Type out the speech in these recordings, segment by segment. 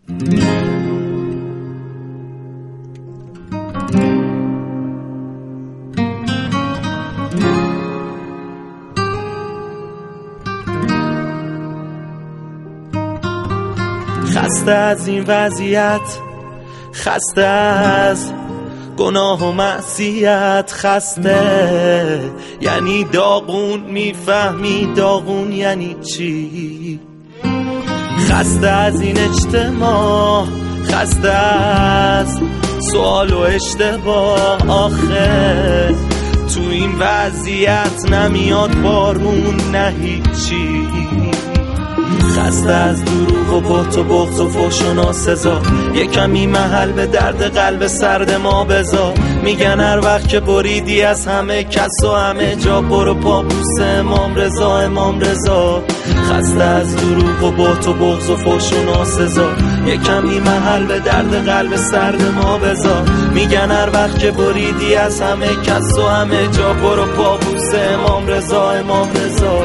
خسته از این وضعیت، خسته از گناه و معصیت، خسته یعنی داغون، میفهمی داغون یعنی چی؟ خسته از این اجتماع، خسته از سوال و اشتباه، آخه تو این وضعیت نمیاد بارون نه هیچی. خسته از دروغ و بهت و بغض و فحش و ناسزا، یه کمی محل به درد قلب سرد ما بذار. میگن هر وقت که بریدی از همه کس و همه جا، برو پابوس امام رضا، امام رضا. خسته از دروغ و بهت و بغض و فحش و ناسزا، یه کمی محل به درد قلب سرد ما بذار. میگن هر وقت که بریدی از همه کس و همه جا، برو پابوس امام رضا، امام رضا.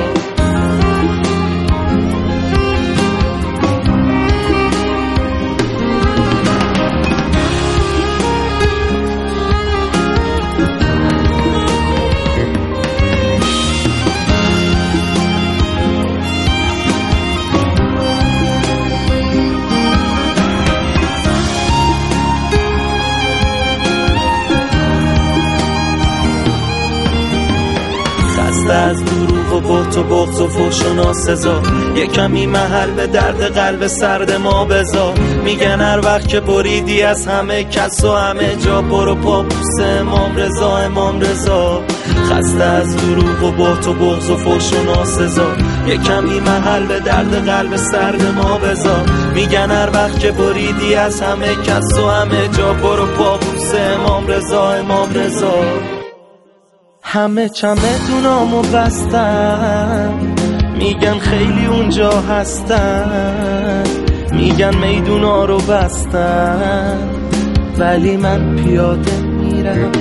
از دروغ و بهت و بغض و فحش و ناسزا، یه کمی محل به درد قلب سرد ما بذار. میگن هر وقت که بریدی از همه کس و همه جا، برو پابوس امام رضا، امام رضا. خسته از دروغ و بهت و بغض و فحش و ناسزا، یه کمی محل به درد قلب سرد ما بذار. میگن هر وقت که بریدی از همه کس و همه جا، برو پابوس امام رضا، امام رضا. همه چمدونامو بستن، میگن خیلی اونجا هستن، میگن میدونا رو بستن، ولی من پیاده میرم.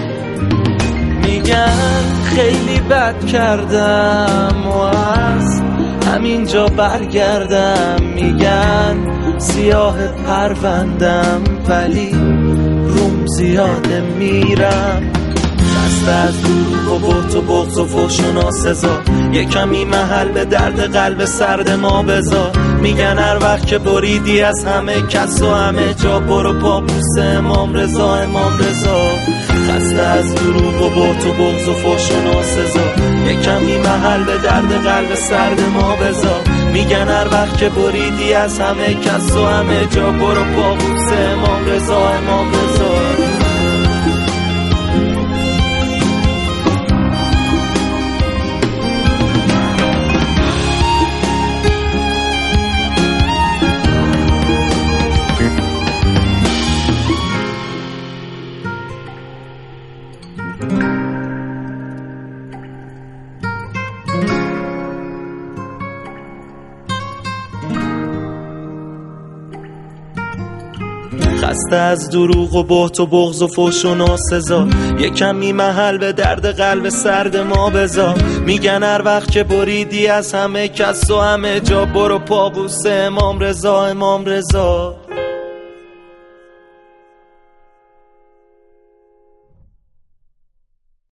میگن خیلی بد کردم و از همینجا برگردم. میگن سیاه پروندم، ولی روم زیاده میرم. خسته از دروغ و بهت و بغض و فحش و ناسزا، یه کمی محل به درد قلب سرد ما بذار. میگن هر وقت که بریدی از همه کس و همه جا، برو پابوس امام رضا، امام رضا. خسته از دروغ و بهت و بغض و فحش و ناسزا، یه کمی محل به درد قلب سرد ما بذار. میگن هر وقت که بریدی از همه کس و همه جا، برو پابوس امام رضا، امام رضا. خسته از دروغ و بهت و بغض و فحش و ناسزا، یه کمی محل به درد قلب سرد ما بذار. میگن هر وقت که بریدی از همه کس و همه جا، برو پابوس امام رضا، امام رضا.